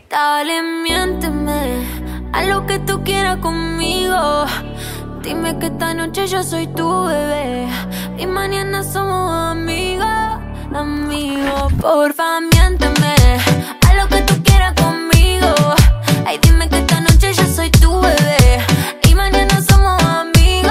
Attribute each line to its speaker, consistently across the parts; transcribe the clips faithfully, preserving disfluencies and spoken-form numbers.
Speaker 1: Dale, miénteme, haz lo que tú quieras conmigo. Dime que esta noche yo soy tu bebé y mañana somos amigos, amigos. Porfa, miénteme, haz lo que tú quieras conmigo. Ay, dime que esta noche yo soy tu bebé y mañana somos amigos,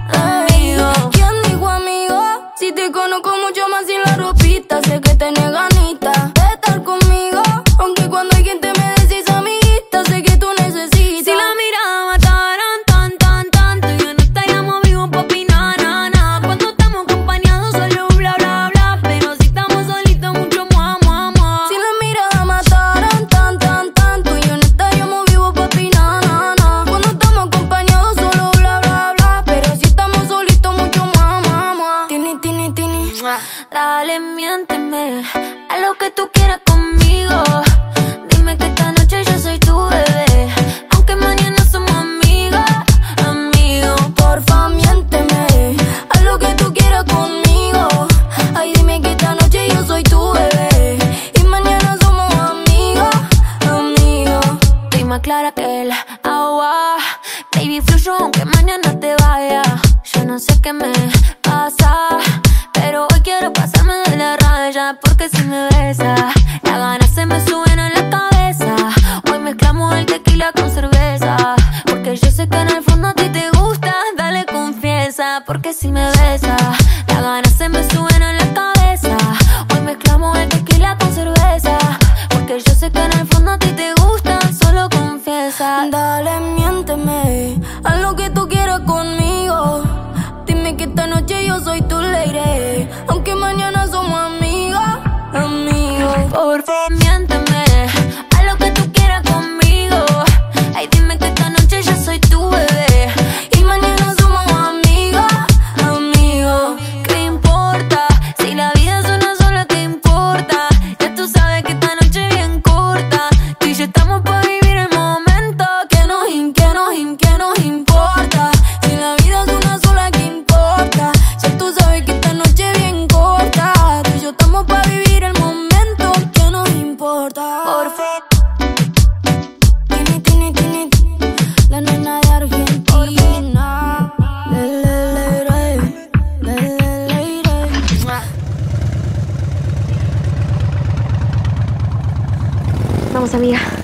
Speaker 1: amigos.
Speaker 2: ¿Quién dijo amigo? Si te conozco mucho más sin la ropita, sé que tenés ganitas de estar conmigo, aunque cuando hay gente me decís amiguita, sé que tú necesitas.
Speaker 1: Si la mirada mataran tan, tan, tanto, ya no estaríamos vivos, papi, na, na, na. Cuando estamos acompañados solo bla, bla, bla, pero si estamos solitos mucho mua, mua, mua.
Speaker 2: Si la mirada mataran tan, tan, tanto, ya no estaríamos vivos, papi, na, na, na. Cuando estamos acompañados solo bla, bla, bla, pero si estamos solitos mucho mua, mua, mua. Tini, tini, tini.
Speaker 1: Dale, miénteme, haz lo que tú quieras conmigo. Dime que esta noche yo soy tu bebé, aunque mañana somos amigos, amigos.
Speaker 2: Porfa, miénteme, haz lo que tú quieras conmigo. Ay, dime que esta noche yo soy tu bebé y mañana somos amigos, amigos.
Speaker 1: Estoy más clara que el agua, baby, fluyo aunque mañana te vaya. Yo no sé qué me pasa, pero hoy quiero pasarme de la raya, porque si me besas, las ganas se me suben a la cabeza. Hoy mezclamos el tequila con cerveza, porque yo sé que en el fondo a ti te gusta. Dale, confiesa, porque si me besas, las ganas se me suben a la cabeza. Hoy mezclamos el tequila con cerveza, porque yo sé que en el fondo a ti te gusta. Solo confiesa.
Speaker 2: Dale, miénteme, haz lo que tú quieras conmigo. Dime que esta noche yo soy tu lady, aunque mañana somos amigos, amigos.
Speaker 1: Porfa, miénteme, haz lo que tú quieras conmigo. Ay, dime que esta noche yo soy tu bebé
Speaker 2: y mañana somos amigos, amigos.
Speaker 1: ¿Qué importa? Si la vida es una sola, ¿qué importa? Ya tú sabes que esta noche es bien corta. Tú y yo estamos pa' vivir el momento.
Speaker 2: Que nos, in, que nos, in, que nos importa. Si la vida es una sola, ¿qué importa? Ya tú sabes que esta noche es bien corta. Tú y yo estamos pa' vivir el momento. Que nos importa.
Speaker 1: Porfa.
Speaker 2: Tini, tini, tini, la nena de Argentina. Le, le, le, le, le, le, le, le.
Speaker 1: Vamos, amiga.